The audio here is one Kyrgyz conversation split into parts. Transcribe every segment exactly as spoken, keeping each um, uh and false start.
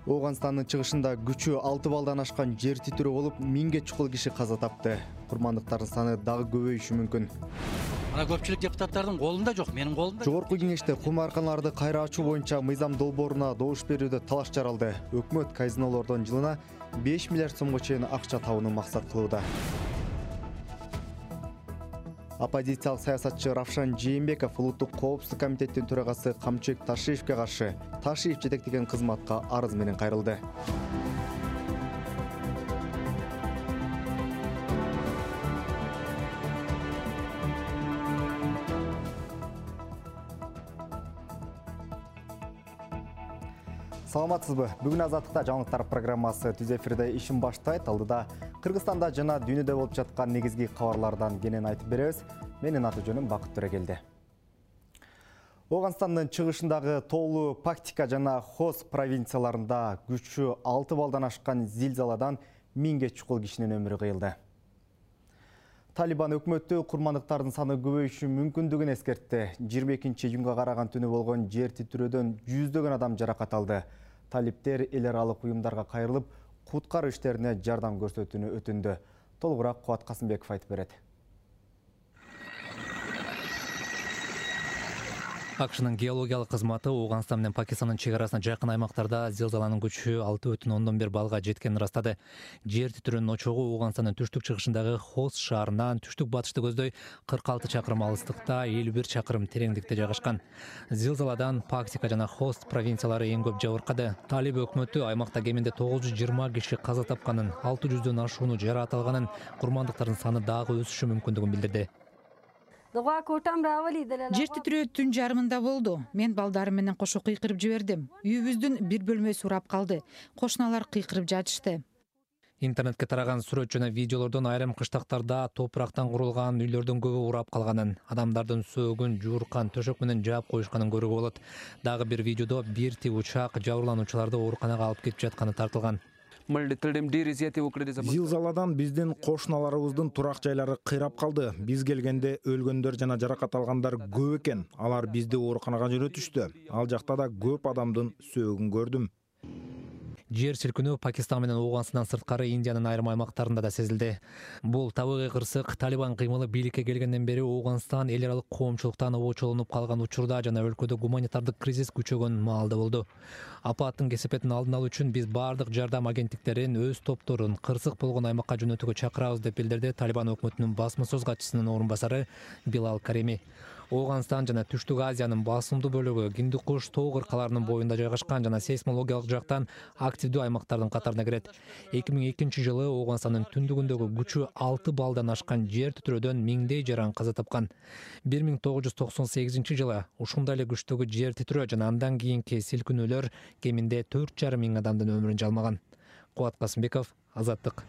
Оғанстанның чыгышында күчү алты балдан ашкан жер титирөө болуп, миңге чукул киши каза тапты. Курмандыктардын саны дагы көбөйүшү мүмкүн. Ана көпчүлүк депутаттардын колунда жок, менин колумда. Жогорку кеңеште кумарканаларды кайра ачуу боюнча мыйзам долбооруна добуш берүүдө талаш жаралды. Өкмөт казинолордон жылына беш миллиард сомго чейин акча табууну максат кылууда. Оппозициялык саясатчы Равшан Жээнбеков улуттук коопсуздук комитеттин төрагасы Камчыбек Ташиевке каршы Ташиев жетектеген кызматка арыз менен кайрылды. Саламатсызбы? Бүгүн Азаттыкта жаңылыктар программасы түз эфирде ишин баштайт. Алдыда Кыргызстанда жана дүйнөдө болуп жаткан негизги кабарлардан кенен айтып беребиз. Менин аты жөнүм Бакыт Төрөгелди. Оғанстандын чыгышындагы Тоолу, Пактика жана Хос провинцияларында күчү алты балдан ашкан зилзаладан миңге чукул кишинин өмүрү кыйылды. Талибан өкмөттү курмандыктардын саны көбөйүшү мүмкүндүгүн эскертти. жыйырма экинчи июнга караган түнү болгон жер титирөөдөн жүздөгөн адам жаракат алды. Талиптер эл аралык уюмдарга кайрылып, куткаруу иштерине жардам көрсөтүүнү өтүндү. Толугураак Кубат Касымбеков айтып берет. Акшнын геологиялык кызматы Оғанстан менен Пакистандын чек арасына жакын аймактарда зилзаланын күчү алты бүтүн ондон бир балга жеткенин ырастады. Жер титирөөнүн очогу Оғанстандын түштүк чыгышындагы Хос шаарынан түштүк батышты көздөй кырк алты чакырым алыстыкта, элүү бир чакырым тереңдикте жайгашкан. Зилзаладан Пактика жана Хос провинциялары эң көп жабыркады. Талиб өкмөтү аймакта кеминде тогуз жүз жыйырма киши каза тапканын, алты жүздөн ашууну жаракат алганын, курмандыктардын саны дагы өсүшү мүмкүндүгүн билдирди. Жер титирөө түн жарымында болду. Мен балдарым менен кошо кыйкырып жибердим. Үйүбүздүн бир бөлмөсү урап калды. Кошуналар кыйкырып жатышты. Интернетке тараган сүрөт жана видеолордон айрым кыштактарда топурактан курулган үйлөрдүн көбү урап калганын, адамдардын сөөгүн жууркан төшөк менен жаап коюшканын көрүүгө болот. Дагы бир видеодо бир тип учак жабырлануучуларды ооруканага алып кетип жатканы тартылган. Зилзаладан биздин кошуналарыбыздын турак жайлары кыйрап калды. Биз келгенде өлгөндөр жана жаракат алгандар көп экен. Алар бизди ооруканага жөнөтүштү. Ал жакта да көп адамдын сөөгүн көрдүм. Жер силкинүү Пакистан менен Оғанстандан сырткары Индиянын айрым аймактарында да сезилди. Бул табигый кырсык Талибан кыймылы бийликке келгенден бери Оғанстан эл аралык коомчулуктан обочолонуп калган учурда жана өлкөдө гуманитардык кризис күчөгөн маалда болду. Апаттын кесепетин алдын алуу үчүн биз бардык жардам агенттиктерин өз топторун кырсык болгон аймакка жөнөтүүгө чакырабыз деп билдирди Талибан өкмөтүнүн басма сөз катчысынын орун басары Билал Кареми. Оғанстан жана Түштүк Азиянын басымдуу бөлүгү Гиндукуш тоо кыркаларынын боюнда жайгашкан жана сейсмологиялык жактан активдүү аймактардын катарына кирет. эки миң экинчи жылы Оғанстандын түндүгүндөгү күчү алты балдан ашкан жер титирөөдөн миңдей жаран каза тапкан. бир миң тогуз жүз токсон сегизинчи жылы ушундай эле күчтөгү жер титирөө жана андан кийинки силкинүүлөр кеминде төрт жарым миң адамдын өмүрүн жалмаган. Кубат Касымбеков, Азаттык.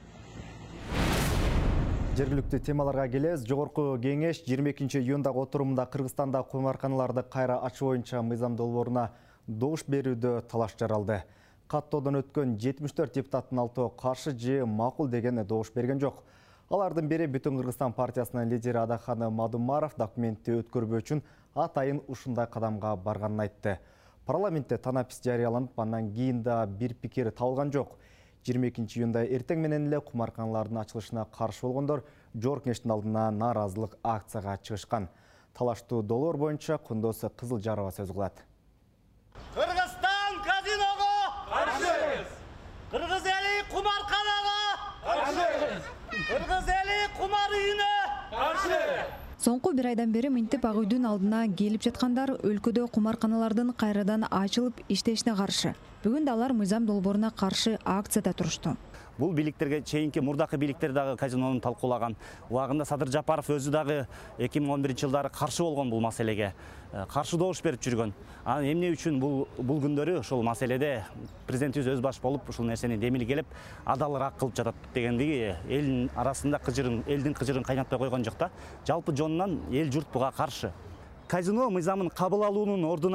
Жергиликтүү темаларга келебиз. Жогорку кеңеш жыйырма экинчи июндагы отурумунда Кыргызстанда кумарканаларды кайра ачуу боюнча мыйзам долбооруна добуш берүүдө талаш жаралды. Каттоодон өткөн жетимиш төрт депутаттын алтоо каршы же макул деген добуш берген жок. Алардын бири Бүтүн Кыргызстан партиясынын лидери Адаханы Мадумаров документти өткөрбөө үчүн атайын ушундай кадамга барганын айтты. Парламентте танапис жарыяланып, андан кийин да бир пикир табылган жок. жыйырма экинчи июнда эртең менен эле кумарканалардын ачылышына каршы болгондор жогорку кеңештин алдына нааразылык акцияга чыгышкан. Талаштуу долбоор боюнча Кундоз Кызылжарова сөз кылат. Кыргызстан казиного каршы! Кыргыз эли кумарканага каршы! Кыргыз эли кумар үйүнө каршы! Соңку бир айдан бери мынтип ак үйдүн алдына келип жаткандар өлкөдө кумарканалардын кайрадан ачылып иштешине каршы. Бүгүн да алар мыйзам долбооруна каршы акцияда турушту. Бул бийликтерге чейинки мурдакы бийликтер дагы казинону талкуулаган. Убагында Садыр Жапаров өзү дагы эки миң он биринчи жылдары каршы болгон бул маселеге. Каршы добуш берип жүргөн. Анан эмне үчүн бул бул күндөрү ушул маселеде президентибиз өз баш болуп ушул нерсени демилгелеп, адалыраак кылып жатат дегендиги элдин арасында кыжырын, элдин кыжырын кайнатпай койгон жок да. Жалпы жонунан эл журт буга каршы. Казино мыйзамын кабыл алуунун ордуна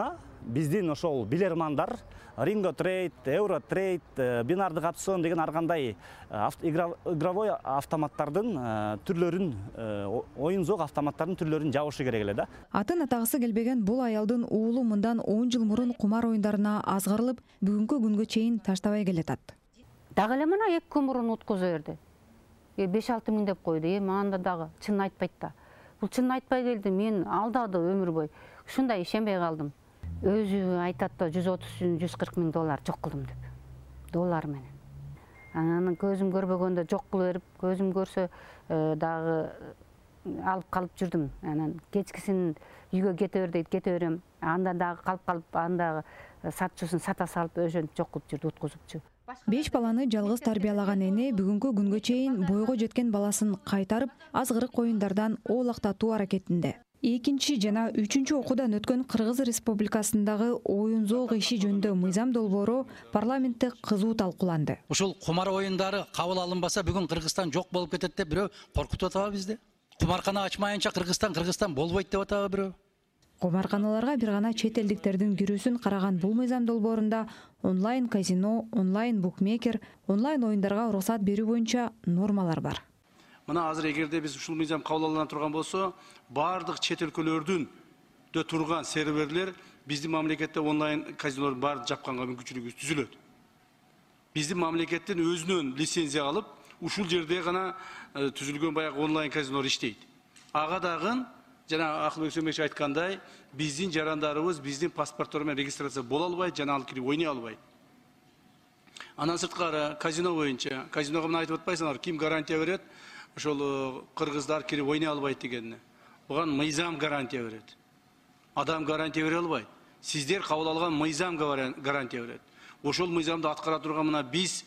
биздин ошол билермандар Ринго Трейд, Euro Trade, бинардык опцион деген ар кандай игровой автоматтардын түрлөрүн, оюн зоок автоматтардын түрлөрүн жабышы керек эле да. Атын атагысы келбеген бул аялдын уулу мындан он жыл мурун кумар оюндарына азгарылып, бүгүнкү күнгө чейин таштабай келатат. Дагы эле мына эки күн мурун уткуза берди. беш алты миң деп койду. Эми анда дагы чын айтпайт да. Бул чын айтпай келди, мен алдады өмүр бой. Ушундай ишенбей калдым. Өзү айтат да жүз отуз жүз кырк миң доллар жок кылдым деп. Доллар менен. Анан көзүм көрбөгөндө жок кылып берип, көзүм көрсө дагы алып калып жүрдүм. Анан кечкисин үйгө кете бер дейт, кете берем. Анда дагы калып калып, андагы сатчусын сата салып ошентип жок кылып жүрдү, уткузупчу. Беш баланы жалгыз тарбиялаган эне бүгүнкү күнгө чейин бойго жеткен баласын кайтарып, азгырык оюндардан оолактатуу аракетинде. Экинчи жана үчүнчү окуудан өткөн Кыргыз Республикасындагы оюн зоок иши жөнүндө мыйзам долбоору парламентте кызуу талкууланды. Ушул кумар оюндары кабыл алынбаса бүгүн Кыргызстан жок болуп кетет деп бирөө коркутуп атабы бизди? Кумаркана ачмайынча Кыргызстан Кыргызстан болбойт деп атабы бирөө? Кумарканаларга бир гана чет элдиктердин кирүүсүн караган бул мыйзам долбоорунда онлайн казино, онлайн букмекер, онлайн оюндарга уруксат берүү боюнча нормалар бар. Мына азыр эгерде биз ушул мыйзам кабыл алына турган болсо, бардык чет өлкөлөрдүн дө турган серверлер биздин мамлекетте онлайн казинолорду баарын жапканга мүмкүнчүлүгү түзүлөт. Биздин мамлекеттен өзүнөн лицензия алып, ушул жерде гана түзүлгөн баягы онлайн казинолор иштейт. Ага дагы жана Акылбек Сөмекчи айткандай, биздин жарандарыбыз биздин паспорттор менен регистрация боло албайт, жана алып кирип ойной албайт. Андан сырткары казино боюнча, казиного мына айтып атпайсыңар, ким гарантия берет? Ошол кыргыздар кирип ойной албайт дегенне. Буга мыйзам гарантия берет. Адам гарантия бере албайт. Сиздер кабыл алган мыйзам гарантия берет. Ошол мыйзамды аткара турган мына биз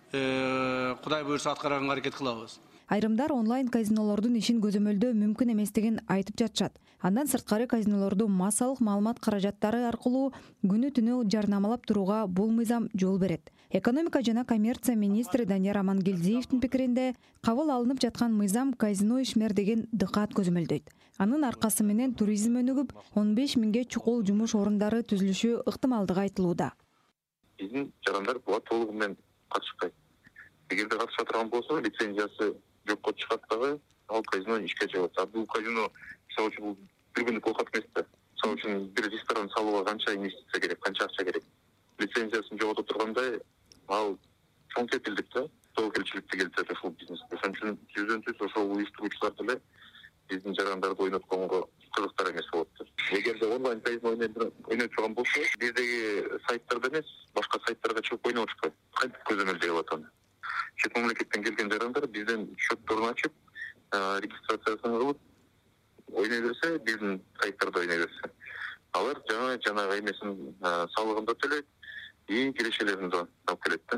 Кудай буйрса аткарганга аракет кылабыз. Айрымдар онлайн казинолордун ишин көзөмөлдөө мүмкүн эместигин айтып жатышат. Андан сырткары казинолорду массалык маалымат каражаттары аркылуу күнү түнү жарнамалап турууга бул мыйзам жол берет. Экономика жана коммерция министри Данияр Амангелдиевдин пикиринде, кабыл алынып жаткан мыйзам казино ишмердигин дыкаат көзөмөлдөйт. Анын аркасы менен туризм өнүгүп, он беш миңге чукул жумуш орундары түзүлүшү ыктымалдыгы айтылууда. Биздин жарандар буга толугу менен катышпайт. Эгерде катыша турган болсо, лицензиясы жокко чыгат дагы, ал казино ишке жабылат. А бул казино мисалы үчүн бир күндүк оокат эмес да. Мисалы үчүн бир ресторан салууга канча инвестиция керек, канча акча керек. Лицензиясын жогото тургандай, ал чоң кепилдик да, тобокелчиликти келтирет ушул бизнесте. Ошон үчүн жүздөн жүз ошол уюштуруучулар деле биздин жарандарды ойнотконго кызыктар эмес болот. Эгерде онлайн казино ойной турган болсо, биздеги сайттарда эмес, башка сайттарга чыгып ойноп атышпайт. Кантип көзөмөлдөй алат аны? Чет мамлекеттен келген жарандар бизден счетторун ачып, регистрациясын кылып ойной берсе, биздин сайттарда ойной берсе, алар жана жанагы эмесин салыгын да төлөйт, и кирешелерин да алып келет да.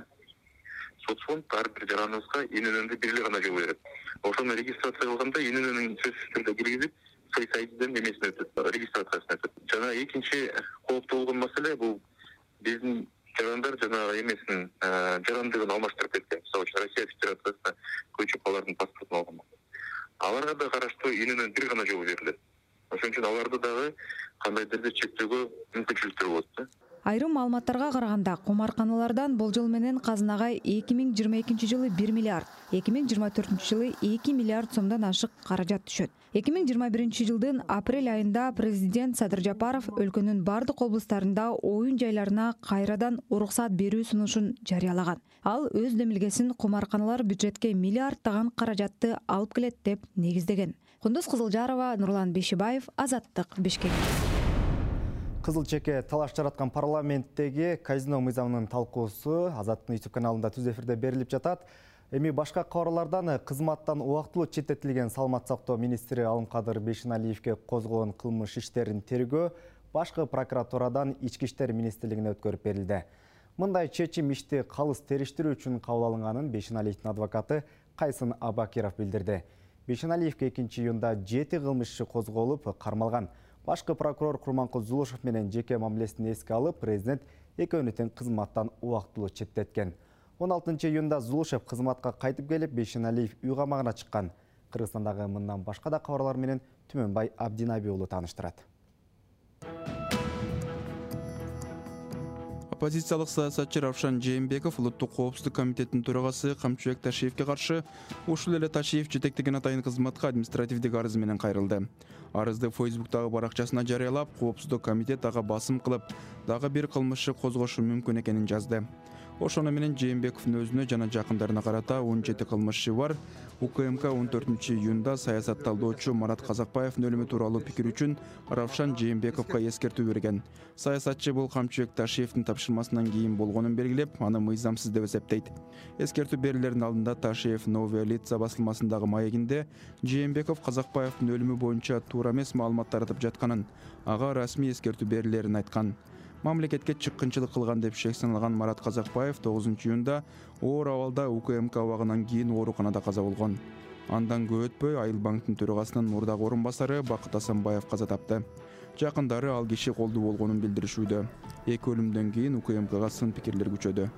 Соцфонд ар бир жараныбызга инөнөндө бир эле гана жол берет. Ошону регистрация кылганда инөнөнүн сөзсүз түрдө киргизип, сайдын эмесине өтөт, регистрациясына өтөт. Жана экинчи кооптуу болгон маселе бул биздин жарандар жанагы эмесин жарандыгын алмаштырып кеткен. Мисалы үчүн Россия Федерациясына көчүп алардын паспортун алган. Аларга да караштуу инөнөн бир гана жол берилет. Ошон үчүн аларды дагы кандайдыр чектөөгө мүмкүнчүлүктөр болот да. Айрым маалыматтарга караганда, кумарканалардан болжол менен казынага эки миң жыйырма экинчи жылы бир миллиард, эки миң жыйырма төртүнчү жылы эки миллиард сомдон ашык каражат түшөт. эки миң жыйырма биринчи жылдын апрель айында президент Садыр Жапаров өлкөнүн бардык облустарында оюн жайларына кайрадан уруксат берүү сунушун жарыялаган. Ал өз демилгесин кумарканалар бюджетке миллиарддаган каражатты алып келет деп негиздеген. Кундуз Кызылжарова, Нурлан Бешибаев, Азаттык, Бишкек. Кызыл чеке талаш жараткан парламенттеги казино мыйзамынын талкуусу Азаттын YouTube каналында түз эфирде берилип жатат. Эми башка кабарлардан кызматтан убактылуу четтетилген Саламат сактоо министри Алымкадыр Бейшеналиевге козголгон кылмыш иштерин тергөө башкы прокуратурадан Ички иштер министрлигине өткөрүп берилди. Мындай чечим ишти калыс териштирүү үчүн кабыл алынганын Бейшеналиевдин адвокаты Кайсын Абакиров билдирди. Бейшеналиевге экинчи июнда жети кылмыш иши козголуп кармалган. Башкы прокурор Курманкул Зулушев менен жеке мамилесин эске алып, президент экөөнү тең кызматтан убактылуу четтеткен. он алтынчы июнда Зулушев кызматка кайтып келип, Бейшеналиев үй камагына чыккан. Кыргызстандагы мындан башка да кабарлар менен Түмөнбай Абдинаби уулу тааныштырат. Оппозициялык саясатчы Равшан Жээнбеков улуттук коопсуздук комитетинин төрагасы Камчыбек Ташиевке каршы ушул эле Ташиев жетектеген атайын кызматка административдик арыз менен кайрылды. Арызды Фейсбуктагы баракчасына жарыялап, коопсуздук комитет ага басым кылып, дагы бир кылмышчы козгошу мүмкүн экенин жазды. Ошону менен Жээнбековдун өзүнө жана жакындарына карата он жети кылмыш бар. УКМК он төртүнчү июнда саясат талдоочу Марат Казакбаевдин өлүмү тууралуу пикир үчүн Равшан Жээнбековго эскертүү берген. Саясатчы бул Камчыбек Ташиевдин тапшырмасынан кийин болгонун белгилеп, аны мыйзамсыз деп эсептейт. Эскертүү берилердин алдында Ташиев Новая лица басылмасындагы маегинде Жээнбеков Казакбаевдин өлүмү боюнча туура эмес маалымат таратып жатканын, ага расмий эскертүү берилерин айткан. Мамлекетке чыккынчылык кылган деп шек саналган Марат Казакбаев тогузунчу июнда оор абалда УКМК абагынан кийин ооруканада каза болгон. Андан көп өтпөй Айыл банктын төрагасынын мурдагы орун басары Бакыт Асанбаев каза тапты. Жакындары ал киши колдуу болгонун билдиришүүдө. Эки өлүмдөн кийин УКМКга сын пикирлер күчөдү.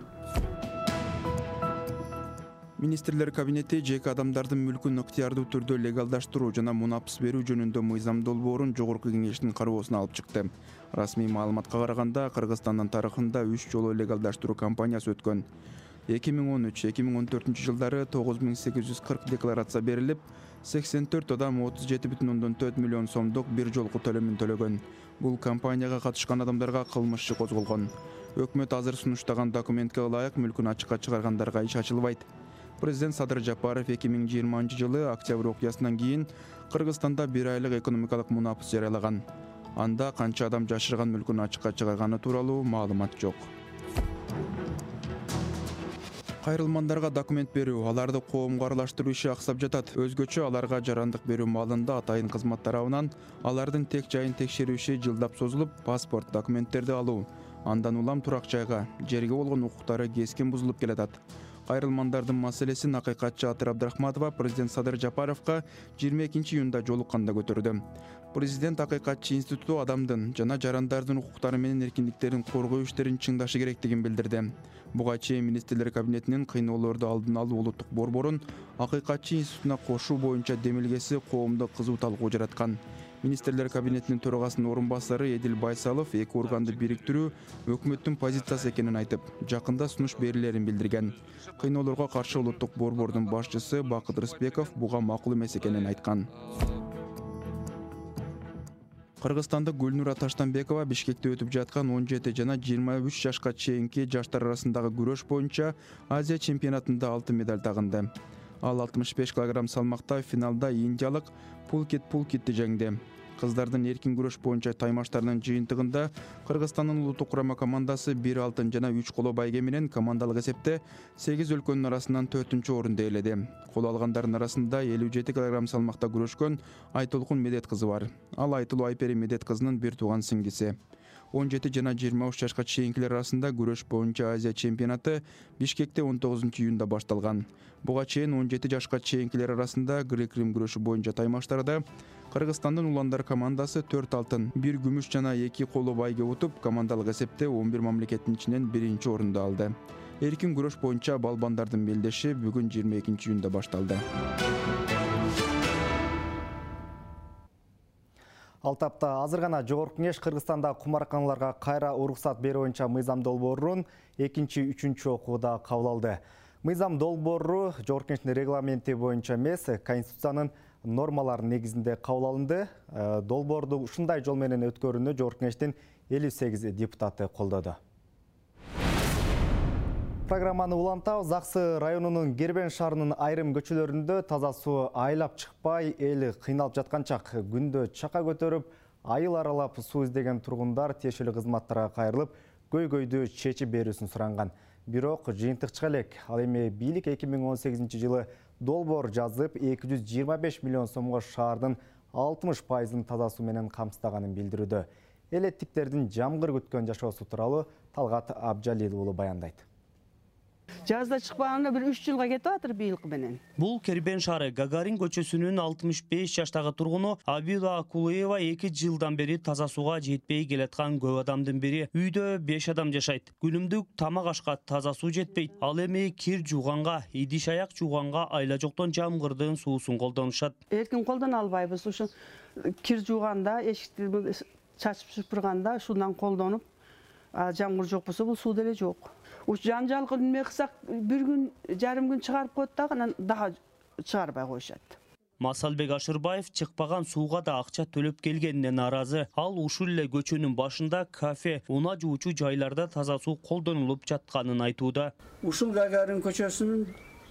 Министрлер кабинети жеке адамдардын мүлкүн ыктыярдуу түрдө легалдаштыруу жана мунапс берүү жөнүндө мыйзам долбоорун жогорку кеңештин кароосуна алып чыкты. Расмий маалыматка караганда Кыргызстандын тарыхында үч жолу легалдаштыруу кампаниясы өткөн. эки миң он үч — эки миң он төртүнчү жылдары тогуз миң сегиз жүз кырк декларация берилип, сексен төрт адам отуз жети бүтүн ондон төрт миллион сомдук бир жолку төлөмүн төлөгөн. Бул кампанияга катышкан адамдарга кылмыш козголгон. Өкмөт азыр сунуштаган документке ылайык мүлкүн ачыкка чыгаргандарга иш ачылбайт. Президент Садыр Жапаров эки миң жыйырманчы жылы октябрь окуясынан кийин Кыргызстанда бир айлык экономикалык мунапс жарыялаган. Анда канча адам жашырган мүлкүн ачыкка чыгарганы тууралуу маалымат жок. Кайрылмандарга документ берүү, аларды коомго аралаштыруу иши аксап жатат. Өзгөчө аларга жарандык берүү маалында атайын кызмат тарабынан алардын тек жайын текшерүү иши жылдап созулуп, паспорт, документтерди алуу, андан улам турак жайга, жерге болгон укуктары кескин бузулуп келатат. Кайрылмандардын маселесин акыйкатчы Атыр Абдрахматова президент Садыр Жапаровго жыйырма экинчи июнда жолукканда көтөрдү. Президент акыйкатчы институту адамдын жана жарандардын укуктары менен эркиндиктерин коргоо иштерин чыңдашы керектигин билдирди. Буга чейин министрлер кабинетинин кыйноолорду алдын алуу улуттук борборун акыйкатчы институтуна кошуу боюнча демилгеси коомдо кызуу талкуу жараткан. Министрлер кабинетинин төрагасынын орун басары Эдил Байсалов эки органды бириктирүү өкмөттүн позициясы экенин айтып, жакында сунуш берилерин билдирген. Кыйноолорго каршы улуттук борбордун башчысы Бакыт Рыспеков буга макул эмес экенин айткан. Кыргызстандык Гүлнура Таштанбекова Бишкекте өтүп жаткан он жети жана жыйырма үч жашка чейинки жаштар арасындагы күрөш боюнча Азия чемпионатында алтын медаль тагынды. Ал алтымыш беш килограмм салмакта финалда индиялык Пулкит Пулкитти жеңди. Кыздардын эркин күрөш боюнча таймаштарынын жыйынтыгында Кыргызстандын улуттук курама командасы бир алтын жана үч коло байге менен командалык эсепте сегиз өлкөнүн арасынан төртүнчү орунду ээледи. Кол алгандардын арасында элүү жети килограмм салмакта күрөшкөн Айтолкун Медет кызы бар. Ал Айтылуу Айпери Медет кызынын бир тууган сиңдиси. он жети жана жыйырма үч жашка чейинкилер арасында күрөш боюнча Азия чемпионаты Бишкекте он тогузунчу июнда башталган. Буга чейин он жети жашка чейинкилер арасында грек-рим күрөшү боюнча таймаштарда Кыргызстандын уландар командасы төрт алтын, бир күмүш жана эки коло байге утуп, командалык эсепте он бир мамлекеттин ичинен биринчи орунду алды. Эркин күрөш боюнча балбандардын белдеши бүгүн жыйырма экинчи июнда башталды. Ал тапта азыр гана жогорку кеңеш Кыргызстанда кумарканаларга кайра уруксат берүү боюнча мыйзам долбоорун экинчи үчүнчү окууда кабыл алды. Мыйзам долбоору жогорку кеңештин регламенти боюнча эмес, Конституциянын нормалары негизинде кабыл алынды. Долбоорду ушундай жол менен өткөрүүнү жогорку кеңештин элүү сегиз депутаты колдоду. Программаны улантабыз. Заксы районунун Гербен шаарынын айрым көчөлөрүндө таза суу айлап чыкпай, эл кыйналып жаткан чак. Күндө чака көтөрүп, айыл аралап суу издеген тургундар тиешелүү кызматтарга кайрылып, көйгөйдү чечип берүүсүн суранган. Бирок жыйынтык чыга элек. Ал эми бийлик эки миң он сегизинчи жылы долбоор жазып, эки жүз жыйырма беш миллион сомго шаардын алтымыш пайызын таза суу менен камсыздаганын билдирүүдө. Элеттиктердин жамгыр күткөн жашоосу тууралуу Талгат Абжалил уулу баяндайт. Жазда чыкпаганда бир үч жылга кетип атыр быйылкы менен. Бул Кербен шаары Гагарин көчөсүнүн алтымыш беш жаштагы тургуну Абила Акулуева эки жылдан бери таза сууга жетпей келаткан көп адамдын бири. Үйдө беш адам жашайт. Күнүмдүк тамак ашка таза суу жетпейт. Ал эми кир жууганга, идиш аяк жууганга айла жоктон жамгырдын суусун колдонушат. Эркин колдоно албайбыз. Ушу кир жууганда, эшикти чачып сүпүрганда ушундан колдонуп А жамгыр жок болсо бул суу деле жок. Уш жанжал неме кылсак бир күн жарым күн чыгарып коет дагы анан дагы чыгарбай коюшат. Масалбек Ашырбаев чыкпаган сууга да акча төлөп келгенине нааразы. Ал ушул эле көчөнүн башында кафе, унаа жуучу жайларда таза суу колдонулуп жатканын айтууда. Ушул Гагарин көчөсүнүн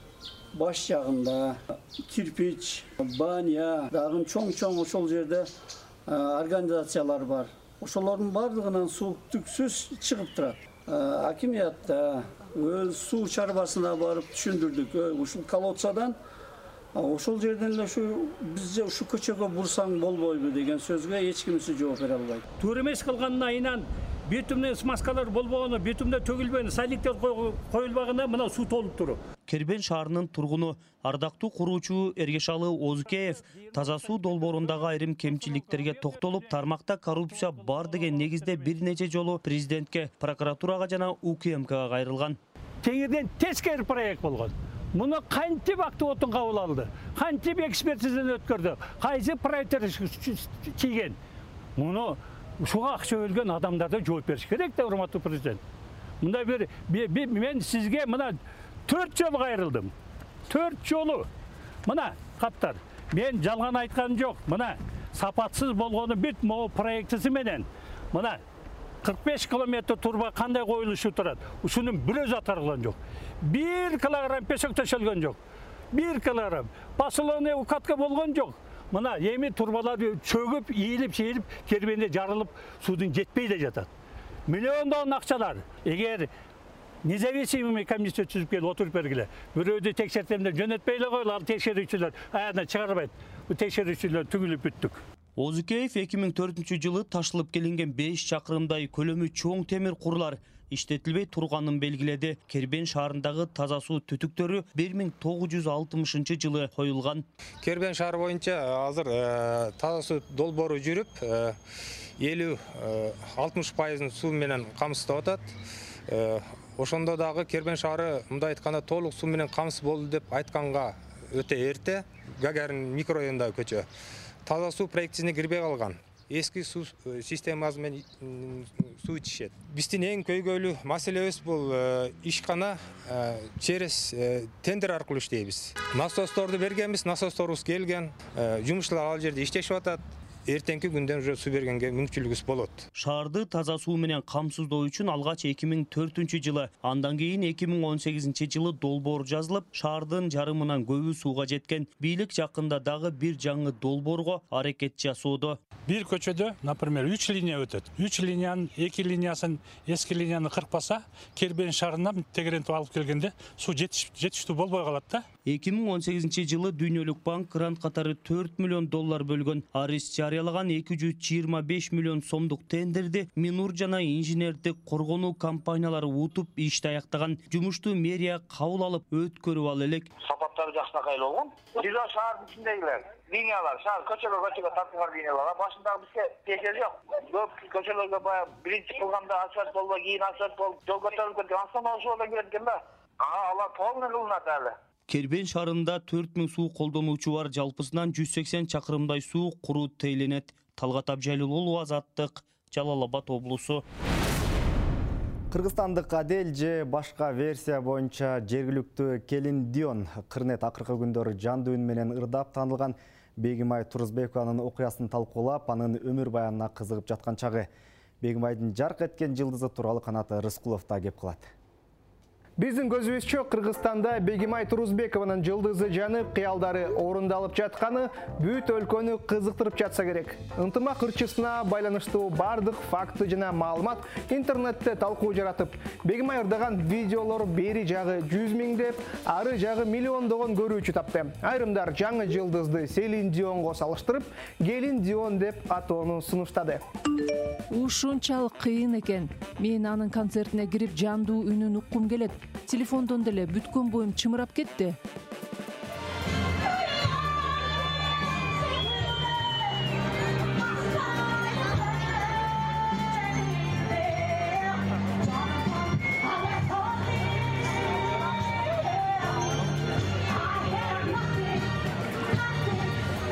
баш жагында кирпич, баня, дагы чоң-чоң ошол жерде организациялар бар. Ошолордун бардыгынан суу түксүз чыгып турат. Акимиятта өз суу чарбасына барып түшүндүрдүк. Ушул колодцадан ошол жерден эле ушу бизде ушу көчөгө бурсаң болбойбу деген сөзгө эч кимиси жооп бере албайт. Туура эмес кылганына айынан битумдун смазкалар болбогону, битумда төгүлбөгөнү, сайликтер коюлбагына мына суу толуп туруп. Кербен шаарынын тургуну, ардактуу куруучу Эргешалы Озукеев таза суу долбоорундагы айрым кемчиликтерге токтолуп, тармакта коррупция бар деген негизде бир нече жолу президентке, прокуратурага жана УКМКга кайрылган. Теңирден тескери проект болгон. Муну кантип актып отун кабыл алды, кантип экспертизаден өткөрдү, кайсы проекттер чийген. Муну ушуга акча бөлгөн адамдарда жооп бериш керек да, урматтуу президент. Мында бир мен сизге мына төрт жолу кайрылдым. төрт жолу. Мына каптар. Мен жалган айтканым жок. Мына сапатсыз болгону бүт могу проектиси менен. Мына кырк беш километр турба кандай коюлушу турат. Ушунун бир өзү атарган жок. бир килограмм песок төшөлгөн жок. бир килограмм. Басылыны укатка болгон жок. Мына эми турбалар чөгүп, ийилип, сейилип, кербенде жарылып, суудун жетпей эле жатат. Миллиондон акчалар. Эгер независимый комиссия түзүп келип отуруп бергиле. Бирөөдү текшертем деп жөнөтпөй эле койлу, ал текшерүүчүлөр аяна чыгарбайт. Бул текшерүүчүлөр түгүлүп бүттүк. Озукеев эки миң төртүнчү жылы ташылып келинген беш чакырымдай көлөмү чоң темир курлар иштетилбей турганын белгиледи. Кербен шаарындагы таза суу түтүктөрү бир миң тогуз жүз алтымышынчы жылы коюлган. Кербен шаары боюнча азыр таза суу долбоору жүрүп, элүү алтымыш пайызын суу менен камсыздап атат. Ошондо дагы Кербен шаары мындай айтканда толук суу менен камсыз болду деп айтканга өтө эрте. Гагарин микрорайонундагы көчө таза суу проектисине кирбей калган. Эски суу системасы менен суу ичишет. Биздин эң көйгөйлүү маселебиз бул ишкана через тендер аркылуу иштейбиз. Насосторду бергенбиз, насосторубуз келген, жумушчулар ал жерде иштешип атат. Эртеңки күндөн уже суу бергенге мүмкүнчүлүгүбүз болот. Шаарды таза суу менен камсыздоо үчүн алгач эки миң төртүнчү жылы, андан кийин эки миң он сегизинчи жылы долбоор жазылып, шаардын жарымынан көбү сууга жеткен. Бийлик жакында дагы бир жаңы долбоорго аракет жасоодо. Бир көчөдө, например, үч линия өтөт. үч линиянын эки линиясын эски линияны кырпаса, Кербен шаарынан тегерентип алып келгенде суу жетиштүү болбой калат да. эки миң он сегизинчи жылы Дүйнөлүк банк грант катары төрт миллион доллар бөлгөн. Арис жарыялаган эки жүз жыйырма беш миллион сомдук тендерди Минур жана инженердик коргонуу компаниялары утуп ишти аяктаган. Жумушту мэрия кабыл алып өткөрүп ал элек. Сапаттары жакшынакай болгон. Бизде шаардын ичиндегилер линиялар, шаар көчөгө көчөгө тартылган линиялар. Башындагы бизге текер жок. Көп көчөлөргө баягы биринчи кылганда асфальт болбой, кийин асфальт болуп, жол көтөрүлүп кеткен. Ансынан ошол эле келет экен да. Ага, алар полный кылынат әле. Кербен шаарында төрт миң суу колдонуучу бар, жалпысынан жүз сексен чакырымдай суу куруу тейленет. Талгат Абжайлуулу, Азаттык, Жалал Абад облусу. Кыргызстандык Адель же башка версия боюнча жергиликтүү Келин Дион Кырнет акыркы күндөрү жандуу үн менен ырдап таанылган Бегимай Турузбекованын окуясын талкуулап, анын өмүр баянына кызыгып жаткан чагы. Бегимайдын жарк эткен жылдызы тууралуу Канат Рыскулов да кеп кылат. Биздин көзүбүзчө Кыргызстанда Бегимай Турузбекованын жылдызы жанып, кыялдары орундалып жатканы бүт өлкөнү кызыктырып жатса керек. Ынтымак ырчысына байланыштуу бардык факты жана маалымат интернетте талкуу жаратып, Бегимай ырдаган видеолор бери жагы жүз миңдеп, ары жагы миллиондогон көрүүчү тапты. Айрымдар жаңы жылдызды Селин Дионго салыштырып, Келин Дион деп атоону сунуштады. Ушунчалык кыйын экен. Мен анын концертине кирип жандуу үнүн уккум келет. Телефондон деле бүткөн боюм чымырап кетти.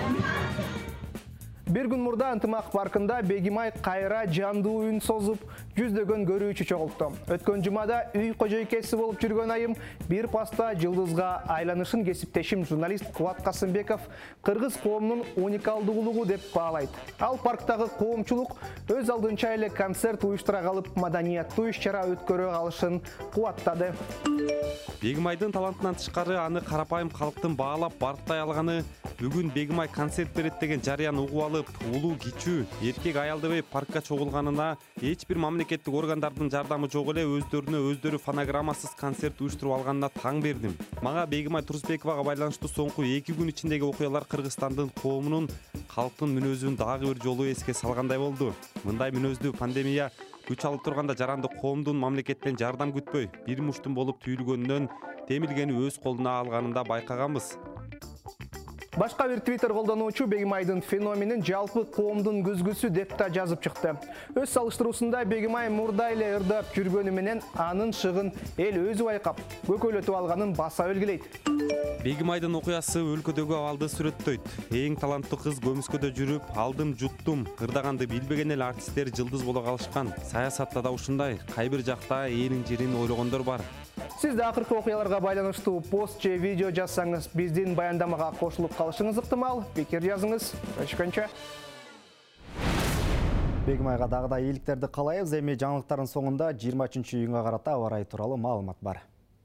Бир күн мурда Ынтымак паркында Бегимай кайра жандуу үн созуп, жүздөгөн көрүүчү чогултту. Өткөн жумада үй кожойкеси болуп жүргөн айым бир паста жылдызга айланышын кесиптешим журналист Кубат Касымбеков кыргыз коомунун уникалдуулугу деп баалайт. Ал парктагы коомчулук өз алдынча эле концерт уюштура калып, маданияттуу иш-чара өткөрө калышын кубаттады. Бегимайдын талантынан тышкары аны карапайым калктын баалап барктай алганы, бүгүн Бегимай концерт берет деген жарыяны угуп алып, улуу кичүү, эркек аял дебей паркка чогулганына эч бир мамлекеттик органдардын жардамы жок эле өздөрүнө өздөрү фонограммасыз концерт уюштуруп алганына таң бердим. Мага Бегимай Турусбековага байланыштуу соңку эки күн ичиндеги окуялар Кыргызстандын коомунун, калктын мүнөзүн дагы бир жолу эске салгандай болду. Мындай мүнөздүү пандемия күч алып турганда жаранды коомдун мамлекеттен жардам күтпөй, бир муштун болуп түйүлгөнүнөн темилгени өз колуна алганында байкаганбыз. Башка бир Twitter колдонуучу Бегимайдын феноменин жалпы коомдун күзгүсү деп та жазып чыкты. Өз салыштыруусунда Бегимай мурда эле ырдап жүргөнү менен анын шыгын эл өзү байкап, көкөйлөтүп алганын баса белгилейт. Бегимайдын окуясы өлкөдөгү абалды сүрөттөйт. Эң таланттуу кыз көмүскөдө жүрүп, алдым жуттум, ырдаганды билбеген эле артисттер жылдыз боло калышкан. Саясатта да ушундай, кай бир жакта элин жерин ойлогондор бар. Сиз да акыркы окуяларга байланыштуу пост же видео жазсаңыз, биздин баяндамага кошулуп калышыңыз ыктымал. Пикир жазыңыз. Көрүшкөнчө. Бегимайга дагы да ийгиликтерди каалайбыз. Эми жаңылыктардын соңунда жыйырма үчүнчү июнга карата аба ырайы тууралуу маалымат бар.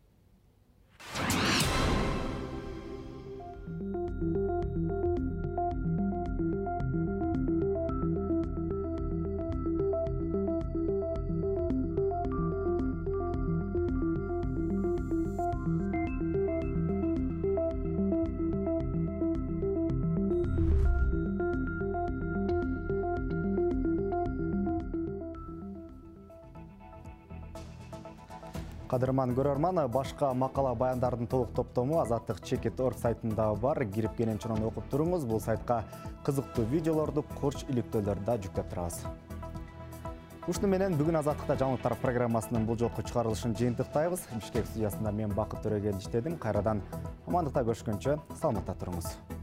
Кадырман көрөрман, башка макала баяндардын толук топтому азаттык чекит точка орг сайтында бар. Кирип кенен окуп туруңуз. Бул сайтка кызыктуу видеолорду, корч иликтөөлөрдү да жүктөп турабыз. Ушуну менен бүгүн азаттыкта жаңылыктар программасынын бул жолку чыгарылышын жыйынтыктайбыз. Бишкек студиясында мен Бакыт Төрөгел иштедим. Кайрадан амандыкта көрүшкөнчө саламатта туруңуз.